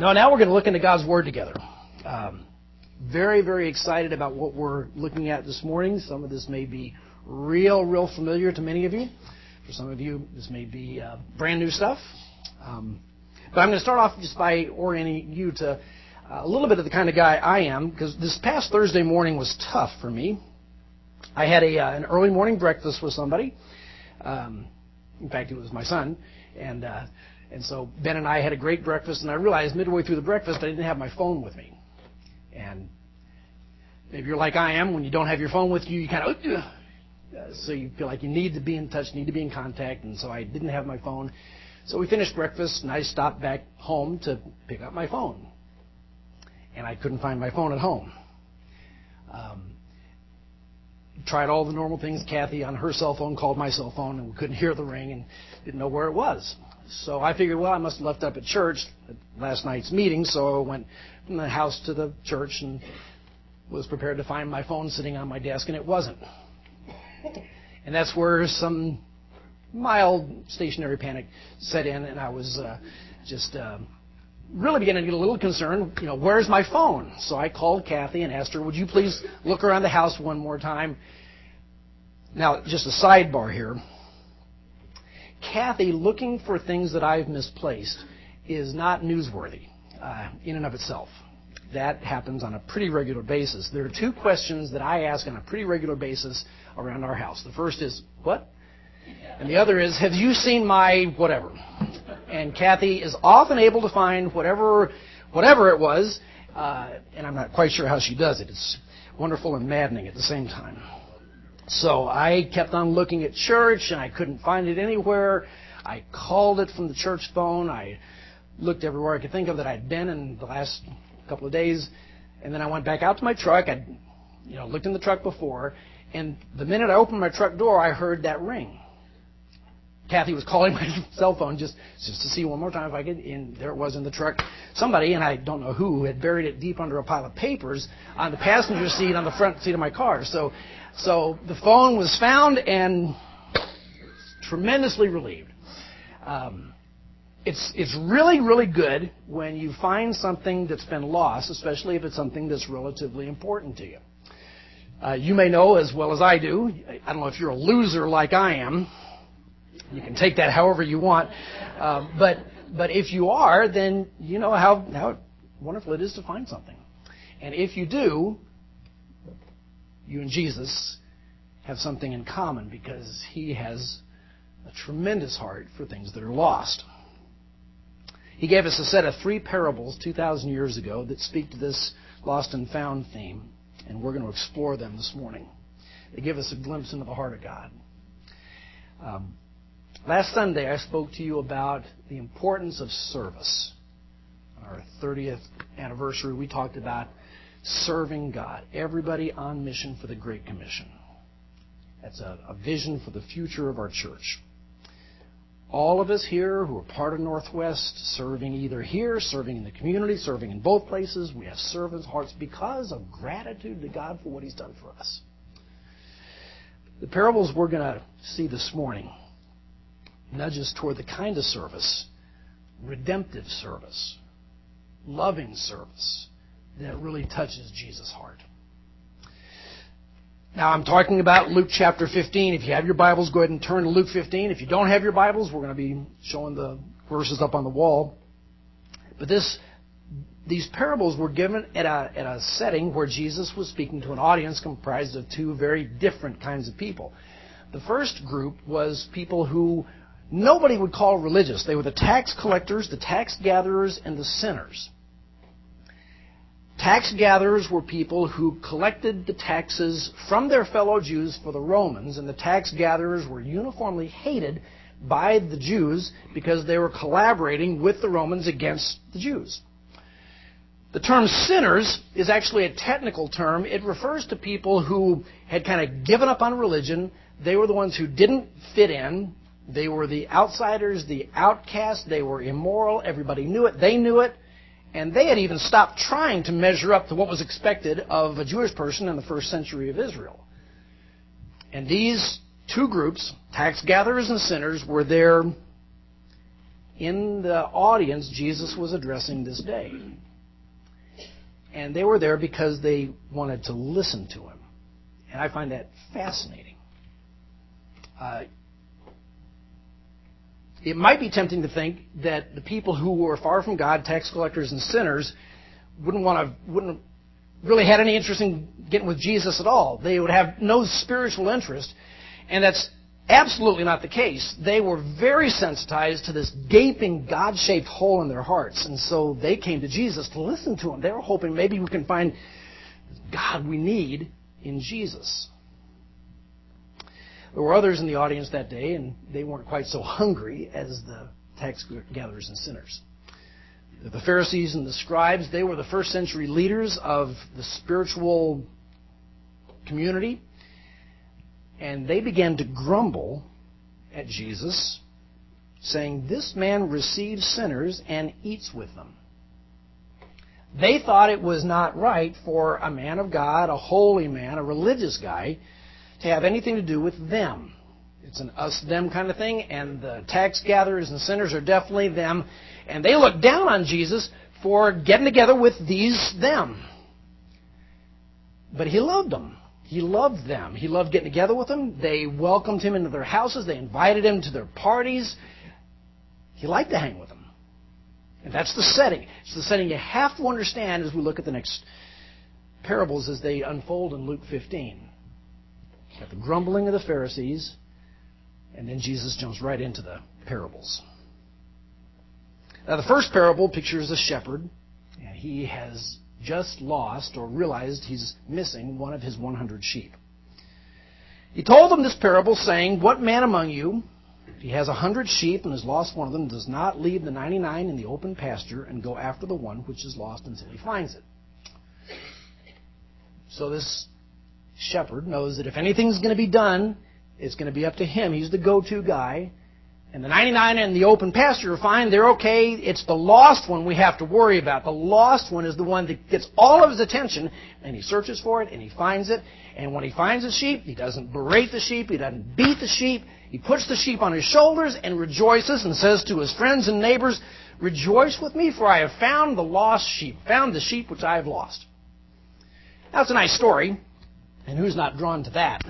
No, now we're going to look into God's Word together. Very, very excited about what we're looking at this morning. Some of this may be real familiar to many of you. For some of you, this may be brand new stuff. But I'm going to start off just by orienting you to a little bit of the kind of guy I am, because this past Thursday morning was tough for me. I had an early morning breakfast with somebody. In fact, it was my son. And so Ben and I had a great breakfast, and I realized midway through the breakfast I didn't have my phone with me. And if you're like I am, when you don't have your phone with you, you kind of, so you feel like you need to be in touch, need to be in contact, and so I didn't have my phone. So we finished breakfast, and I stopped back home to pick up my phone. And I couldn't find my phone at home. Tried all the normal things. Kathy on her cell phone called my cell phone, and we couldn't hear the ring and didn't know where it was. So I figured, well, I must have left up at church at last night's meeting, so I went from the house to the church and was prepared to find my phone sitting on my desk, and it wasn't. And that's where some mild stationary panic set in, and I was really beginning to get a little concerned. Where's my phone? So I called Kathy and asked her, would you please look around the house one more time? Now, just a sidebar here. Kathy looking for things that I've misplaced is not newsworthy in and of itself. That happens on a pretty regular basis. There are two questions that I ask on a pretty regular basis around our house. The first is, what? And the other is, have you seen my whatever? And Kathy is often able to find whatever it was, and I'm not quite sure how she does it. It's wonderful and maddening at the same time. So I kept on looking at church, and I couldn't find it anywhere. I called it from the church phone. I looked everywhere I could think of that I'd been in the last couple of days, and then I went back out to my truck. I'd looked in the truck before, and the minute I opened my truck door, I heard that ring. Kathy was calling my cell phone just to see one more time if I could, and there it was in the truck. Somebody, and I don't know who, had buried it deep under a pile of papers on the passenger seat on the front seat of my car. So the phone was found, and tremendously relieved. It's really good when you find something that's been lost, especially if it's something that's relatively important to you. You may know as well as I do. I don't know if you're a loser like I am. You can take that however you want. But if you are, then you know how wonderful it is to find something. And if you do, you and Jesus have something in common, because he has a tremendous heart for things that are lost. He gave us a set of 3 parables 2,000 years ago that speak to this lost and found theme, and we're going to explore them this morning. They give us a glimpse into the heart of God. Last Sunday, I spoke to you about the importance of service. On our 30th anniversary, we talked about serving God. Everybody on mission for the Great Commission. That's a vision for the future of our church. All of us here who are part of Northwest, serving either here, serving in the community, serving in both places, we have servants' hearts because of gratitude to God for what he's done for us. The parables we're going to see this morning nudge us toward the kind of service, redemptive service, loving service, that really touches Jesus' heart. Now, I'm talking about Luke chapter 15. If you have your Bibles, go ahead and turn to Luke 15. If you don't have your Bibles, we're going to be showing the verses up on the wall. But these parables were given at a setting where Jesus was speaking to an audience comprised of 2 very different kinds of people. The first group was people who nobody would call religious. They were the tax collectors, the tax gatherers, and the sinners. Tax gatherers were people who collected the taxes from their fellow Jews for the Romans, and the tax gatherers were uniformly hated by the Jews because they were collaborating with the Romans against the Jews. The term sinners is actually a technical term. It refers to people who had kind of given up on religion. They were the ones who didn't fit in. They were the outsiders, the outcasts. They were immoral. Everybody knew it. They knew it. And they had even stopped trying to measure up to what was expected of a Jewish person in the first century of Israel. And these 2 groups, tax gatherers and sinners, were there in the audience Jesus was addressing this day. And they were there because they wanted to listen to him. And I find that fascinating. It might be tempting to think that the people who were far from God, tax collectors and sinners, wouldn't really had any interest in getting with Jesus at all. They would have no spiritual interest, and that's absolutely not the case. They were very sensitized to this gaping God-shaped hole in their hearts, and so they came to Jesus to listen to him. They were hoping maybe we can find God we need in Jesus. There were others in the audience that day, and they weren't quite so hungry as the tax gatherers and sinners. The Pharisees and the scribes, they were the first century leaders of the spiritual community, and they began to grumble at Jesus, saying, "This man receives sinners and eats with them." They thought it was not right for a man of God, a holy man, a religious guy, to have anything to do with them. It's an us-them kind of thing, and the tax gatherers and sinners are definitely them. And they looked down on Jesus for getting together with these them. But he loved them. He loved them. He loved getting together with them. They welcomed him into their houses. They invited him to their parties. He liked to hang with them. And that's the setting. It's the setting you have to understand as we look at the next parables as they unfold in Luke 15. Got the grumbling of the Pharisees, and then Jesus jumps right into the parables. Now, the first parable pictures a shepherd, and he has just lost or realized he's missing one of his 100 sheep. He told them this parable, saying, "What man among you, if he has 100 sheep and has lost one of them, does not leave the 99 in the open pasture and go after the one which is lost until he finds it?" So this shepherd knows that if anything's going to be done, it's going to be up to him. He's the go-to guy. And the 99 in the open pasture are fine. They're okay. It's the lost one we have to worry about. The lost one is the one that gets all of his attention, and he searches for it, and he finds it. And when he finds the sheep, he doesn't berate the sheep. He doesn't beat the sheep. He puts the sheep on his shoulders and rejoices and says to his friends and neighbors, "Rejoice with me, for I have found the lost sheep, found the sheep which I have lost." Now, it's a nice story, and who's not drawn to that?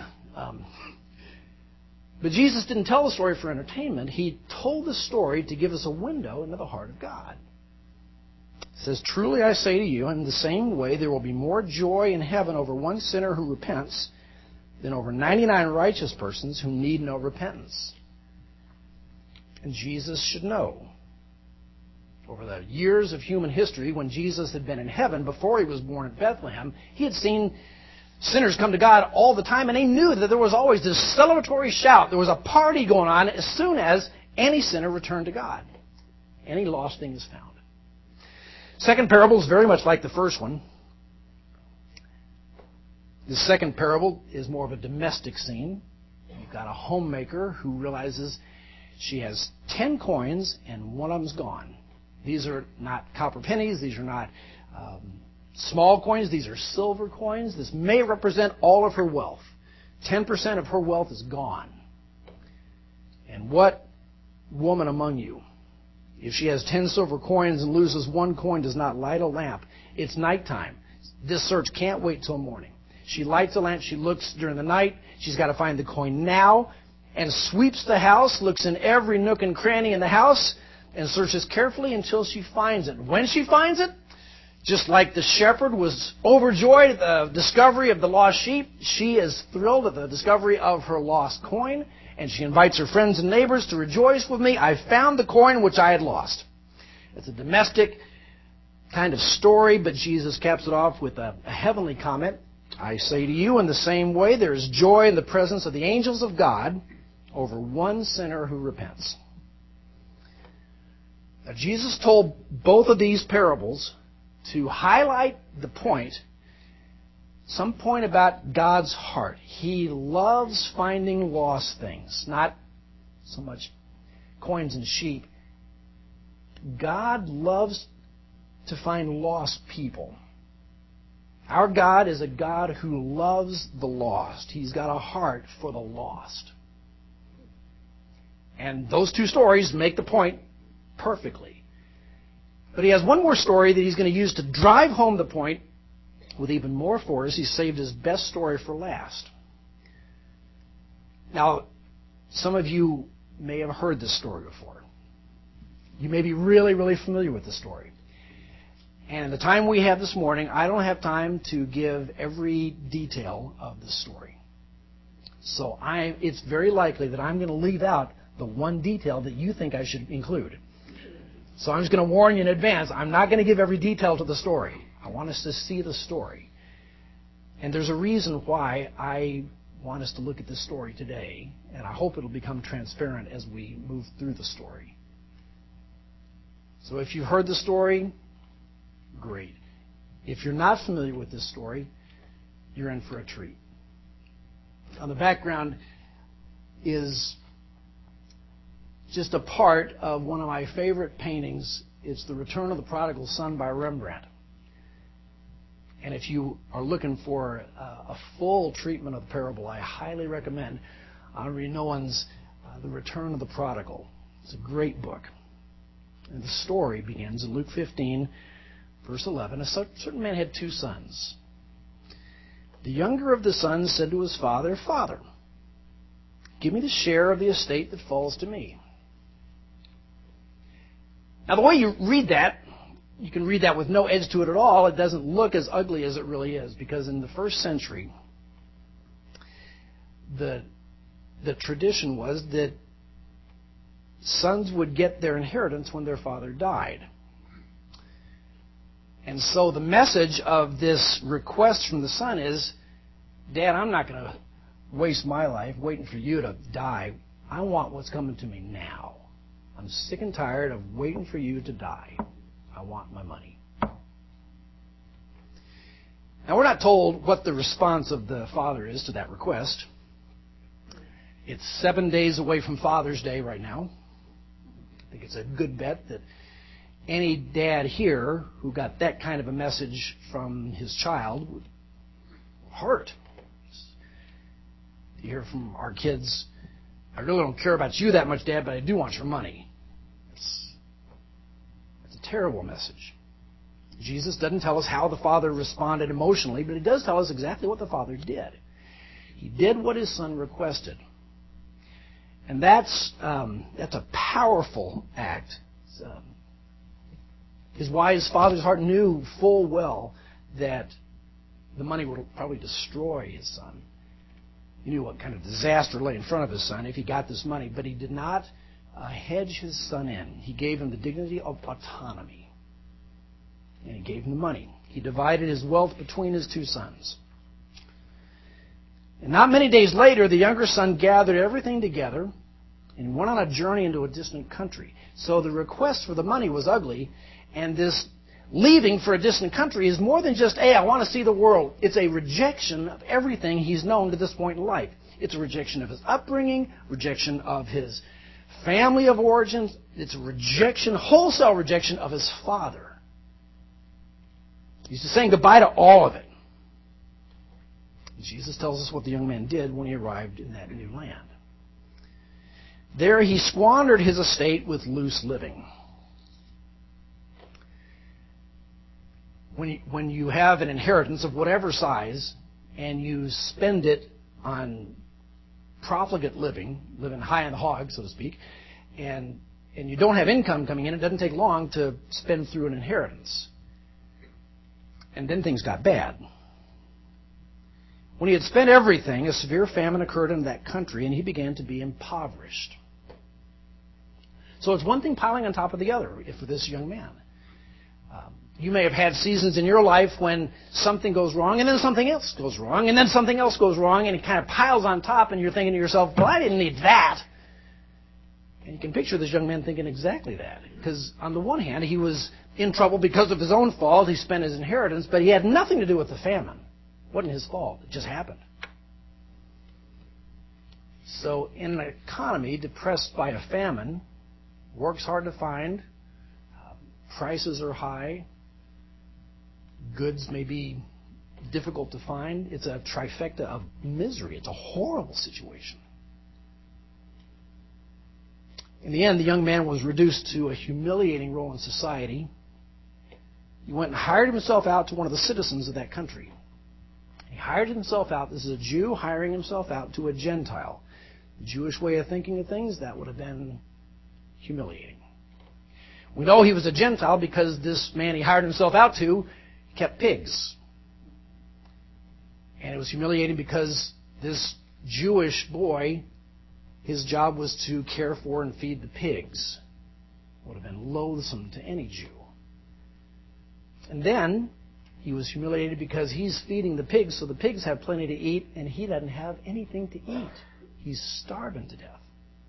But Jesus didn't tell the story for entertainment. He told the story to give us a window into the heart of God. It says, "Truly I say to you, in the same way there will be more joy in heaven over one sinner who repents than over 99 righteous persons who need no repentance." And Jesus should know. Over the years of human history, when Jesus had been in heaven, before he was born at Bethlehem, he had seen sinners come to God all the time, and they knew that there was always this celebratory shout. There was a party going on as soon as any sinner returned to God. Any lost thing is found. Second parable is very much like the first one. The second parable is more of a domestic scene. You've got a homemaker who realizes she has 10 coins and one of them's gone. These are not copper pennies. These are not small coins. These are silver coins. This may represent all of her wealth. 10% of her wealth is gone. And what woman among you, if she has 10 silver coins and loses one coin, does not light a lamp? It's nighttime. This search can't wait till morning. She lights a lamp. She looks during the night. She's got to find the coin now, and sweeps the house, looks in every nook and cranny in the house, and searches carefully until she finds it. When she finds it, just like the shepherd was overjoyed at the discovery of the lost sheep, she is thrilled at the discovery of her lost coin, and she invites her friends and neighbors to rejoice with me. I found the coin which I had lost. It's a domestic kind of story, but Jesus caps it off with a heavenly comment. I say to you, in the same way, there is joy in the presence of the angels of God over one sinner who repents. Now, Jesus told both of these parables to highlight the point, some point about God's heart. He loves finding lost things, not so much coins and sheep. God loves to find lost people. Our God is a God who loves the lost. He's got a heart for the lost. And those two stories make the point perfectly. But he has one more story that he's going to use to drive home the point with even more force. He saved his best story for last. Now, some of you may have heard this story before. You may be really, really familiar with the story. And in the time we have this morning, I don't have time to give every detail of the story. So it's very likely that I'm going to leave out the one detail that you think I should include. So I'm just going to warn you in advance, I'm not going to give every detail to the story. I want us to see the story. And there's a reason why I want us to look at this story today, and I hope it'll become transparent as we move through the story. So if you've heard the story, great. If you're not familiar with this story, you're in for a treat. Now, the background is just a part of one of my favorite paintings. It's The Return of the Prodigal Son by Rembrandt. And if you are looking for a full treatment of the parable, I highly recommend Henri Nouwen's The Return of the Prodigal. It's a great book. And the story begins in Luke 15, verse 11. A certain man had 2 sons. The younger of the sons said to his father, "Father, give me the share of the estate that falls to me." Now, the way you read that, you can read that with no edge to it at all. It doesn't look as ugly as it really is, because in the first century, the tradition was that sons would get their inheritance when their father died. And so the message of this request from the son is, "Dad, I'm not going to waste my life waiting for you to die. I want what's coming to me now. I'm sick and tired of waiting for you to die. I want my money." Now, we're not told what the response of the father is to that request. It's 7 days away from Father's Day right now. I think it's a good bet that any dad here who got that kind of a message from his child would hurt. You hear from our kids, "I really don't care about you that much, Dad, but I do want your money." That's a terrible message. Jesus doesn't tell us how the father responded emotionally, but he does tell us exactly what the father did. He did what his son requested. And that's a powerful act. His wise father's heart knew full well that the money would probably destroy his son. He knew what kind of disaster lay in front of his son if he got this money, but he did not hedge his son in. He gave him the dignity of autonomy, and he gave him the money. He divided his wealth between his 2 sons. And not many days later, the younger son gathered everything together and went on a journey into a distant country. So the request for the money was ugly, and this leaving for a distant country is more than just, "Hey, I want to see the world." It's a rejection of everything he's known to this point in life. It's a rejection of his upbringing, rejection of his family of origins. It's a rejection, wholesale rejection of his father. He's just saying goodbye to all of it. Jesus tells us what the young man did when he arrived in that new land. There he squandered his estate with loose living. When you have an inheritance of whatever size and you spend it on profligate living high on the hog, so to speak, and you don't have income coming in, it doesn't take long to spend through an inheritance. And then things got bad. When he had spent everything, a severe famine occurred in that country, and he began to be impoverished. So it's one thing piling on top of the other for this young man. You may have had seasons in your life when something goes wrong, and then something else goes wrong, and then something else goes wrong, and it kind of piles on top, and you're thinking to yourself, "Well, I didn't need that." And you can picture this young man thinking exactly that. Because on the one hand, he was in trouble because of his own fault. He spent his inheritance, but he had nothing to do with the famine. It wasn't his fault. It just happened. So in an economy depressed by a famine, work's hard to find, prices are high, goods may be difficult to find. It's a trifecta of misery. It's a horrible situation. In the end, the young man was reduced to a humiliating role in society. He went and hired himself out to one of the citizens of that country. He hired himself out. This is a Jew hiring himself out to a Gentile. The Jewish way of thinking of things, that would have been humiliating. We know he was a Gentile because this man he hired himself out to kept pigs. And it was humiliating because this Jewish boy, his job was to care for and feed the pigs. It would have been loathsome to any Jew. And then he was humiliated because he's feeding the pigs, so the pigs have plenty to eat, and he doesn't have anything to eat. He's starving to death.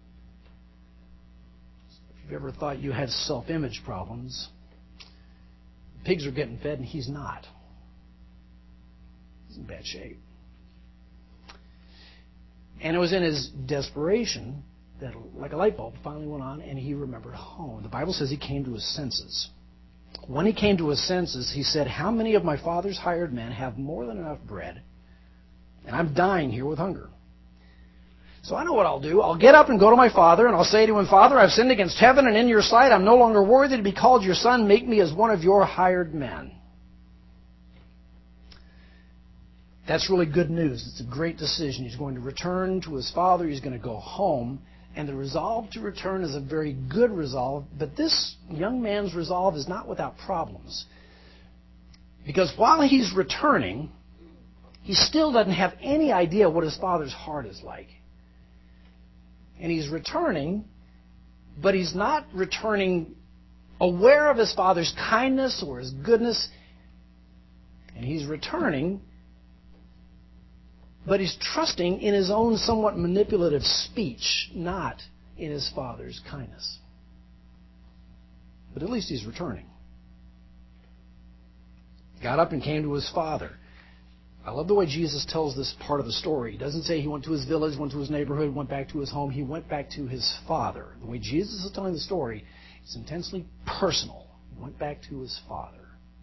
If you've ever thought you had self-image problems, the pigs are getting fed and he's not. He's in bad shape. And it was in his desperation that, like a light bulb, finally went on and he remembered home. The Bible says he came to his senses. When he came to his senses, he said, "How many of my father's hired men have more than enough bread, and I'm dying here with hunger? So I know what I'll do. I'll get up and go to my father, and I'll say to him, 'Father, I've sinned against heaven and in your sight. I'm no longer worthy to be called your son. Make me as one of your hired men.'" That's really good news. It's a great decision. He's going to return to his father. He's going to go home. And the resolve to return is a very good resolve. But this young man's resolve is not without problems. Because while he's returning, he still doesn't have any idea what his father's heart is like. And he's returning, but he's not returning aware of his father's kindness or his goodness. And he's returning, but he's trusting in his own somewhat manipulative speech, not in his father's kindness. But at least he's returning. He got up and came to his father. I love the way Jesus tells this part of the story. He doesn't say he went to his village, went to his neighborhood, went back to his home. He went back to his father. The way Jesus is telling the story is intensely personal. He went back to his father.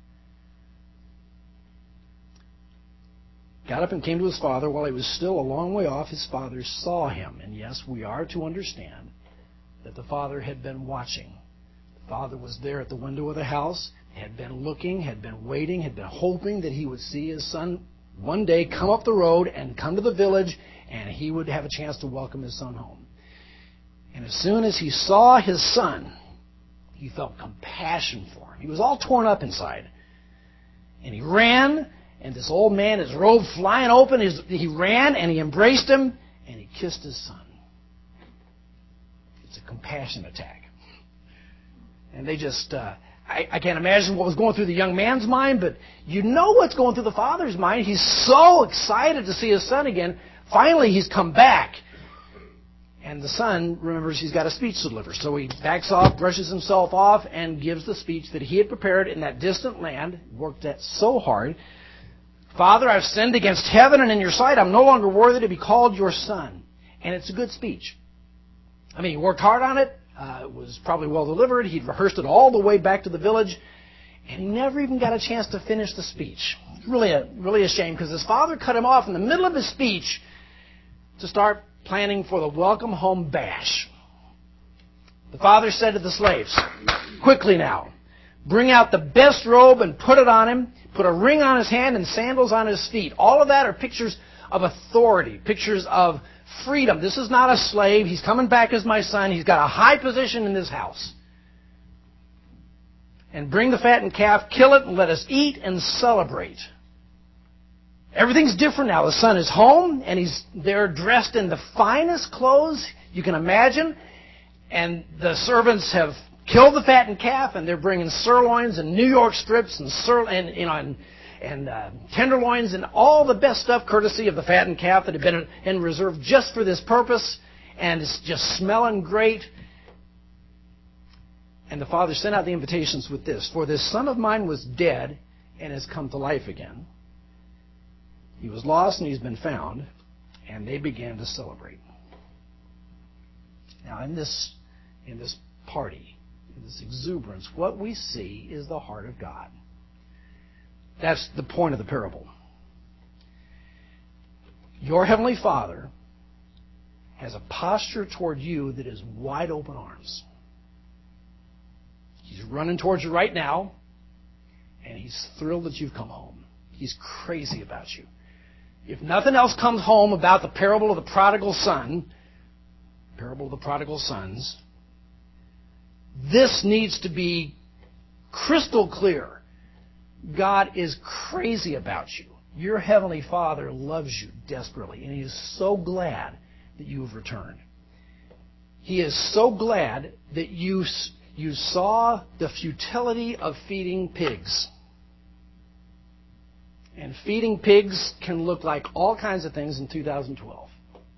Got up and came to his father. While he was still a long way off, his father saw him. And yes, we are to understand that the father had been watching. The father was there at the window of the house, had been looking, had been waiting, had been hoping that he would see his son one day come up the road and come to the village, and he would have a chance to welcome his son home. And as soon as he saw his son, he felt compassion for him. He was all torn up inside. And he ran. And this old man, his robe flying open, he ran and he embraced him and he kissed his son. It's a compassion attack. And they just, I can't imagine what was going through the young man's mind, but you know what's going through the father's mind. He's so excited to see his son again. Finally, he's come back. And the son remembers he's got a speech to deliver. So he backs off, brushes himself off, and gives the speech that he had prepared in that distant land, worked at so hard. "Father, I've sinned against heaven and in your sight. I'm no longer worthy to be called your son." And it's a good speech. I mean, he worked hard on it. It was probably well delivered. He'd rehearsed it all the way back to the village. And he never even got a chance to finish the speech. It's really a shame because his father cut him off in the middle of his speech to start planning for the welcome home bash. The father said to the slaves, "Quickly now, bring out the best robe and put it on him. Put a ring on his hand and sandals on his feet." All of that are pictures of authority, pictures of freedom. This is not a slave. He's coming back as my son. He's got a high position in this house. "And bring the fattened calf, kill it, and let us eat and celebrate." Everything's different now. The son is home, and he's there dressed in the finest clothes you can imagine. And the servants have killed the fattened calf, and they're bringing sirloins and New York strips and tenderloins and all the best stuff, courtesy of the fattened calf that had been in reserve just for this purpose, and it's just smelling great. And the father sent out the invitations with this: "For this son of mine was dead and has come to life again. He was lost and he's been found." And they began to celebrate. Now, in this party, this exuberance, what we see is the heart of God. That's the point of the parable. Your Heavenly Father has a posture toward you that is wide open arms. He's running towards you right now, and he's thrilled that you've come home. He's crazy about you. If nothing else comes home about the parable of the prodigal son, parable of the prodigal sons, this needs to be crystal clear. God is crazy about you. Your Heavenly Father loves you desperately, and He is so glad that you have returned. He is so glad that you saw the futility of feeding pigs. And feeding pigs can look like all kinds of things in 2012.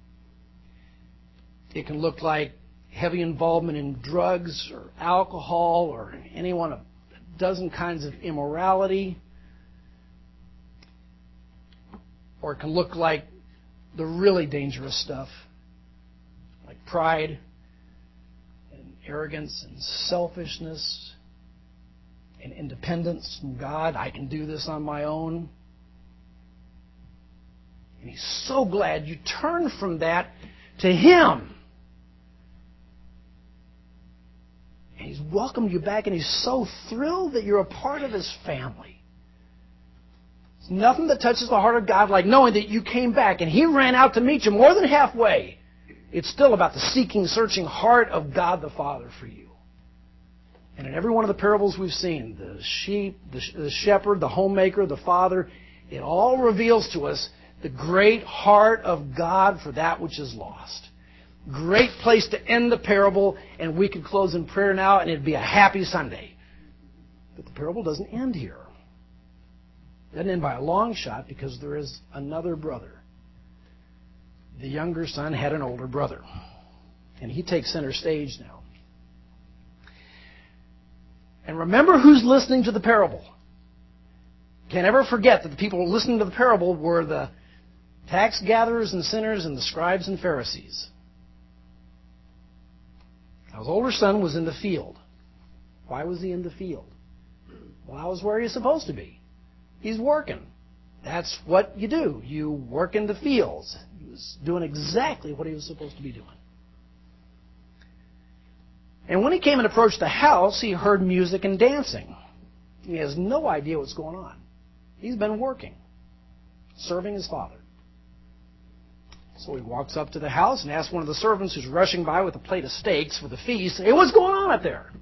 It can look like heavy involvement in drugs or alcohol or any one of a dozen kinds of immorality. Or it can look like the really dangerous stuff, like pride and arrogance and selfishness and independence from God. I can do this on my own. And He's so glad you turned from that to Him. And He's welcomed you back, and He's so thrilled that you're a part of His family. There's nothing that touches the heart of God like knowing that you came back, and He ran out to meet you more than halfway. It's still about the seeking, searching heart of God the Father for you. And in every one of the parables we've seen, the sheep, the shepherd, the homemaker, the father, it all reveals to us the great heart of God for that which is lost. Great place to end the parable, and we could close in prayer now, and it'd be a happy Sunday. But the parable doesn't end here. It doesn't end by a long shot, because there is another brother. The younger son had an older brother, and he takes center stage now. And remember who's listening to the parable. Can't ever forget that the people listening to the parable were the tax gatherers and sinners and the scribes and Pharisees. Now, his older son was in the field. Why was he in the field? Well, that was where he was supposed to be. He's working. That's what you do. You work in the fields. He was doing exactly what he was supposed to be doing. And when he came and approached the house, he heard music and dancing. He has no idea what's going on. He's been working, serving his father. So he walks up to the house and asks one of the servants who's rushing by with a plate of steaks for the feast, "Hey, what's going on up there?"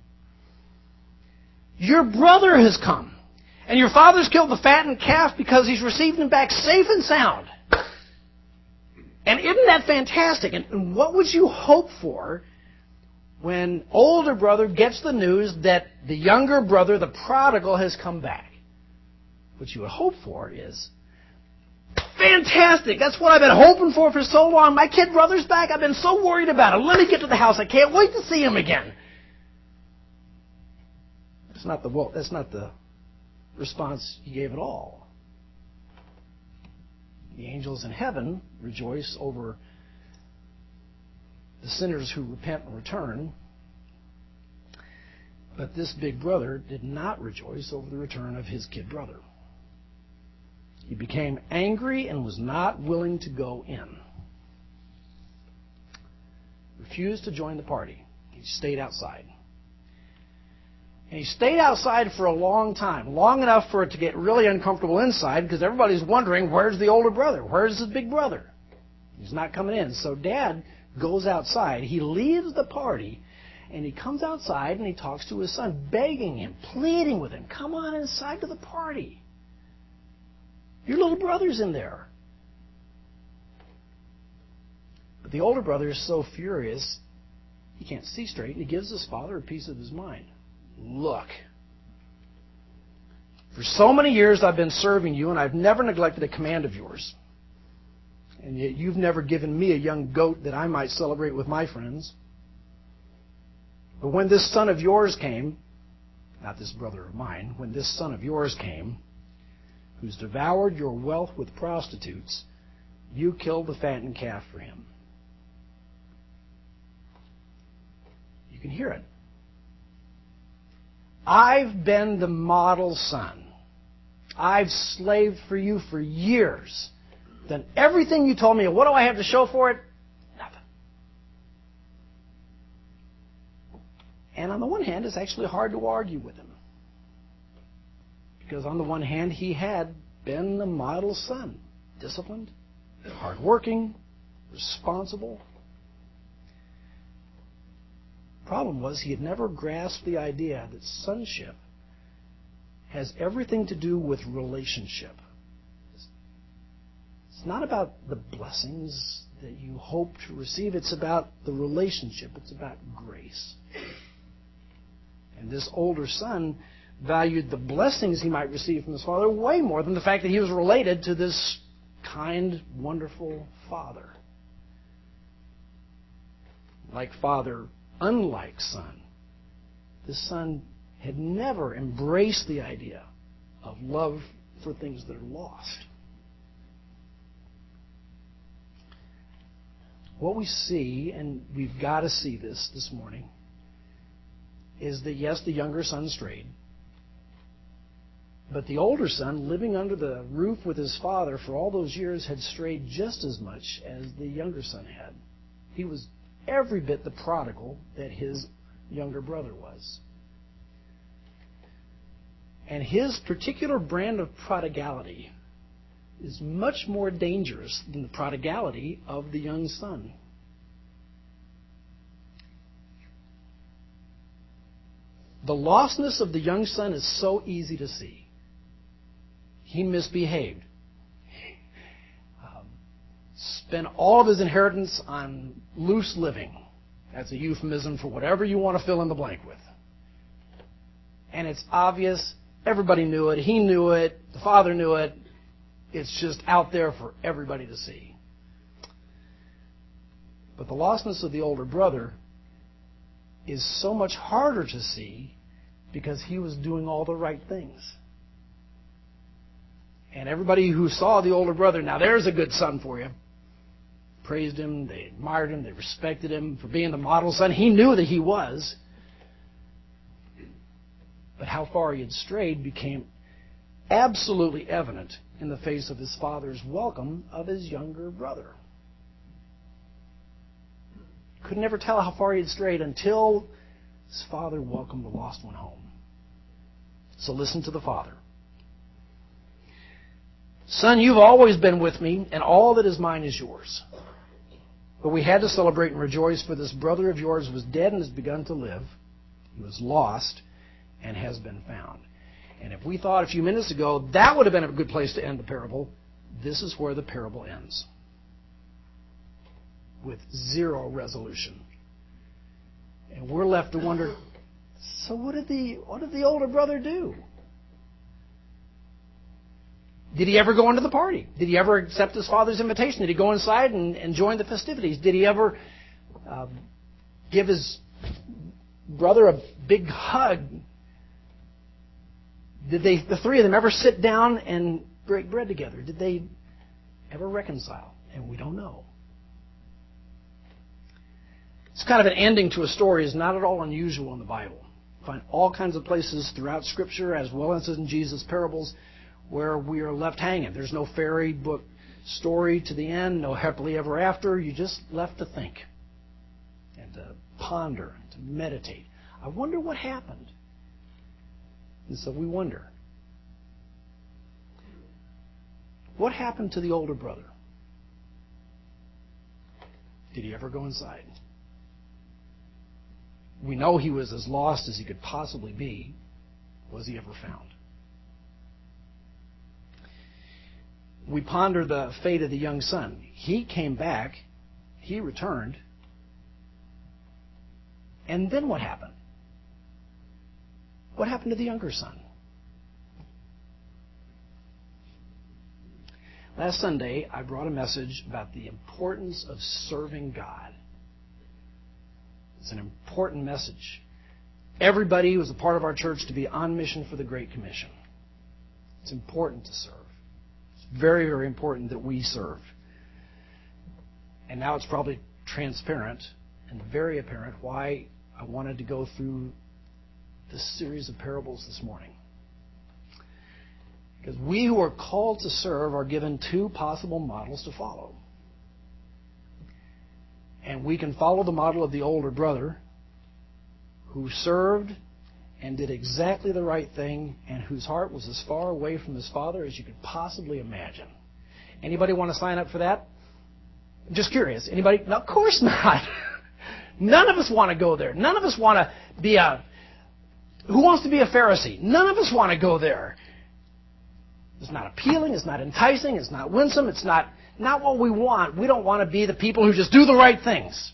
"Your brother has come, and your father's killed the fattened calf because he's received him back safe and sound." And isn't that fantastic? And what would you hope for when older brother gets the news that the younger brother, the prodigal, has come back? What you would hope for is, fantastic! That's what I've been hoping for so long. My kid brother's back. I've been so worried about him. Let me get to the house. I can't wait to see him again. That's not the response he gave at all. The angels in heaven rejoice over the sinners who repent and return. But this big brother did not rejoice over the return of his kid brother. He became angry and was not willing to go in. Refused to join the party. He stayed outside. And he stayed outside for a long time, long enough for it to get really uncomfortable inside, because everybody's wondering, where's the older brother? Where's his big brother? He's not coming in. So Dad goes outside. He leaves the party, and he comes outside and he talks to his son, begging him, pleading with him, come on inside to the party. Your little brother's in there. But the older brother is so furious, he can't see straight, and he gives his father a piece of his mind. Look, for so many years I've been serving you, and I've never neglected a command of yours. And yet you've never given me a young goat that I might celebrate with my friends. But when this son of yours came, not this brother of mine, when this son of yours came, who's devoured your wealth with prostitutes, you killed the fattened calf for him. You can hear it. I've been the model son. I've slaved for you for years. Done everything you told me. And what do I have to show for it? Nothing. And on the one hand, it's actually hard to argue with him. Because on the one hand, he had been the model son. Disciplined, hardworking, responsible. Problem was, he had never grasped the idea that sonship has everything to do with relationship. It's not about the blessings that you hope to receive. It's about the relationship. It's about grace. And this older son valued the blessings he might receive from his father way more than the fact that he was related to this kind, wonderful father. Like father, unlike son. This son had never embraced the idea of love for things that are lost. What we see, and we've got to see this morning, is that yes, the younger son strayed. But the older son, living under the roof with his father for all those years, had strayed just as much as the younger son had. He was every bit the prodigal that his younger brother was. And his particular brand of prodigality is much more dangerous than the prodigality of the young son. The lostness of the young son is so easy to see. He misbehaved. Spent all of his inheritance on loose living. That's a euphemism for whatever you want to fill in the blank with. And it's obvious. Everybody knew it. He knew it. The father knew it. It's just out there for everybody to see. But the lostness of the older brother is so much harder to see because he was doing all the right things. And everybody who saw the older brother, now there's a good son for you, praised him, they admired him, they respected him for being the model son. He knew that he was. But how far he had strayed became absolutely evident in the face of his father's welcome of his younger brother. Could never tell how far he had strayed until his father welcomed the lost one home. So listen to the father. Son, you've always been with me, and all that is mine is yours. But we had to celebrate and rejoice, for this brother of yours was dead and has begun to live. He was lost and has been found. And if we thought a few minutes ago that would have been a good place to end the parable, this is where the parable ends. With zero resolution. And we're left to wonder, so what did the older brother do? Did he ever go into the party? Did he ever accept his father's invitation? Did he go inside and join the festivities? Did he ever give his brother a big hug? Did the three of them ever sit down and break bread together? Did they ever reconcile? And we don't know. It's kind of an ending to a story is not at all unusual in the Bible. You find all kinds of places throughout Scripture, as well as in Jesus' parables, where we are left hanging. There's no fairy book story to the end, no happily ever after. You're just left to think and to ponder and to meditate. I wonder what happened. And so we wonder. What happened to the older brother? Did he ever go inside? We know he was as lost as he could possibly be. Was he ever found? We ponder the fate of the young son. He came back. He returned. And then what happened? What happened to the younger son? Last Sunday, I brought a message about the importance of serving God. It's an important message. Everybody who is a part of our church to be on mission for the Great Commission. It's important to serve. It's very, very important that we serve. And now it's probably transparent and very apparent why I wanted to go through this series of parables this morning. Because we who are called to serve are given two possible models to follow. And we can follow the model of the older brother, who served and did exactly the right thing, and whose heart was as far away from his Father as you could possibly imagine. Anybody want to sign up for that? Just curious. Anybody? No, of course not. None of us want to go there. None of us want to be who wants to be a Pharisee? None of us want to go there. It's not appealing. It's not enticing. It's not winsome. It's not what we want. We don't want to be the people who just do the right things.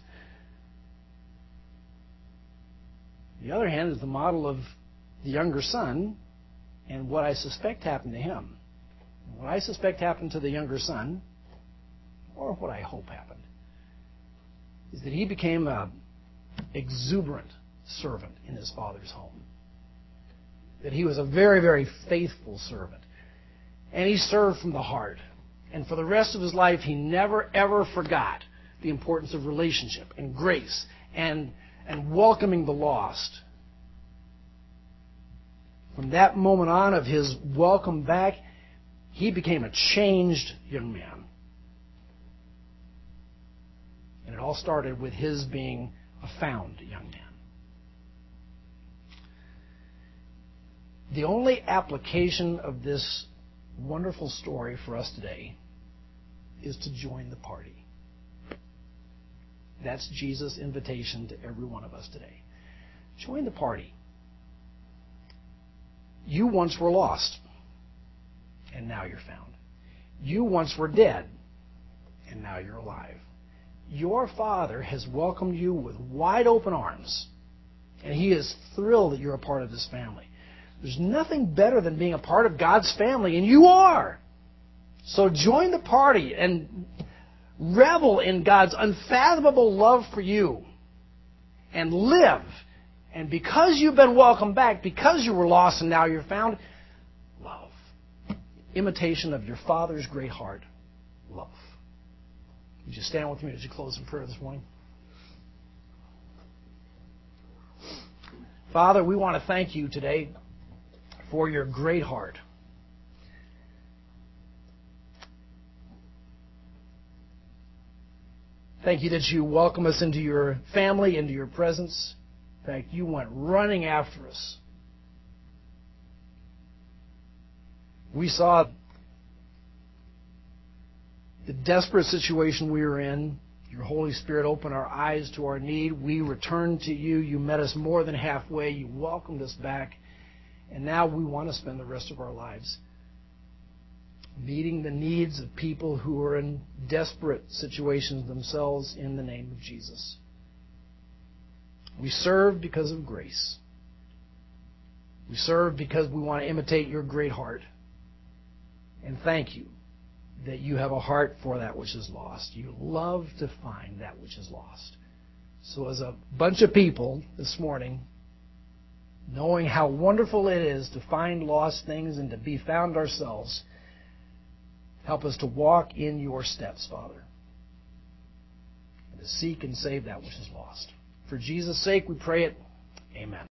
The other hand is the model of the younger son and what I suspect happened to him. What I suspect happened to the younger son, or what I hope happened, is that he became an exuberant servant in his father's home. That he was a very, very faithful servant. And he served from the heart. And for the rest of his life, he never, ever forgot the importance of relationship and grace and welcoming the lost. From that moment on of his welcome back, he became a changed young man. And it all started with his being a found young man. The only application of this wonderful story for us today is to join the party. That's Jesus' invitation to every one of us today. Join the party. You once were lost, and now you're found. You once were dead, and now you're alive. Your Father has welcomed you with wide open arms, and He is thrilled that you're a part of this family. There's nothing better than being a part of God's family, and you are. So join the party and revel in God's unfathomable love for you, and live. And because you've been welcomed back, because you were lost and now you're found, love. Imitation of your Father's great heart, love. Would you stand with me as you close in prayer this morning? Father, we want to thank you today for your great heart. Thank you that you welcome us into your family, into your presence. In fact, you went running after us. We saw the desperate situation we were in. Your Holy Spirit opened our eyes to our need. We returned to you. You met us more than halfway. You welcomed us back. And now we want to spend the rest of our lives meeting the needs of people who are in desperate situations themselves in the name of Jesus. We serve because of grace. We serve because we want to imitate your great heart. And thank you that you have a heart for that which is lost. You love to find that which is lost. So as a bunch of people this morning, knowing how wonderful it is to find lost things and to be found ourselves, help us to walk in your steps, Father, and to seek and save that which is lost. For Jesus' sake, we pray it. Amen.